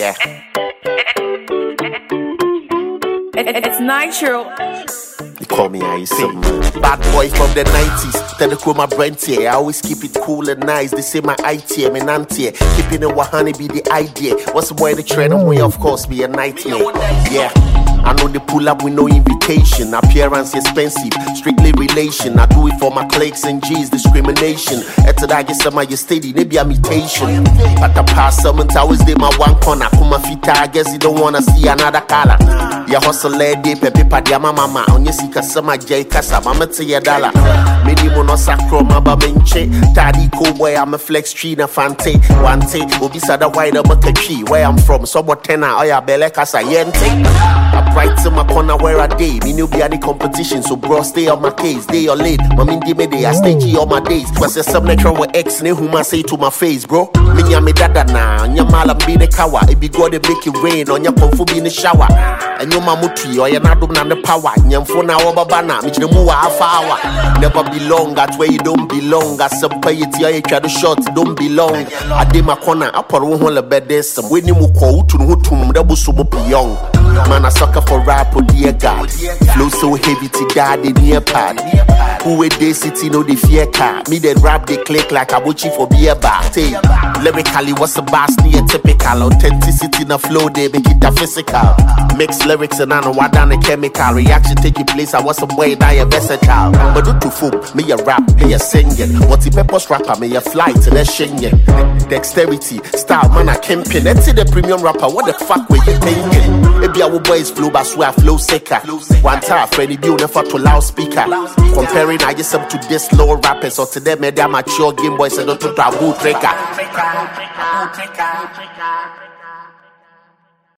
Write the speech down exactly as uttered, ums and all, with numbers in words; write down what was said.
Yeah. It's Nitro. You call me I some bad boy from the nineties. Tell the crew my brand here. I always keep it cool and nice. They say my I T M and auntie. Keeping it wahani be the idea. What's the boy the trend away? Of course, be a nightmare. Yeah. I know they pull up with no invitation. Appearance expensive, strictly relation. I do it for my clicks and G's, discrimination. After that, I get some of your steady, maybe imitation. But the past seven always did my one corner. Kuma fita, I guess you don't wanna see another color. Ya hustle day, pepe pa dia mama. On your sika sama jay kasa, mama to your dollar. Many mono sacro, maba menche. Taddy cool boy, I'm a flex tree na fante. One take, obisa da wide up a tree. Where I'm from, so what tenna, oya bele kasa yente. Right to my corner where I day. Me no be any competition, so bro, stay on my case. Day or late, my min di me day. I stay G all my days. Cause there's some natural with X, ne whom I say to my face, bro. Me nya me dada na, nya malam be the kawa. It be God to make it rain, on your comfort be in the shower. And your mamuti, or your nadum na the power. Nyam fona wababana, mich the muwa half hour. Never belong at where you don't belong. As some piety, I try to short, don't belong. I did my corner, I put one whole bed there. Some when you move out to Hutum, double sumo young. Man, I sucker for rap, oh dear God. Flow so heavy to God, the near pad. Who a day city, no the fear car. Me that rap, they click like a buchi for beer bar. Hey, lyrically, what's a bass near typical? Authenticity in the flow, they make it a physical. Mix lyrics and I know what done a chemical. Reaction taking place, I was some way, now you're versatile. But do to fool, me a rap, me a singing. What's the purpose rapper, me a fly to the shinging. Dexterity, style, man, I camping. Let's see the premium rapper, what the fuck were you thinking? Maybe our boys flow, but swear flow sicker. One time, Freddy Bill never to loudspeaker. Comparing I guess up to this low rappers, or to them, they're mature game boys and not to taboo tracker.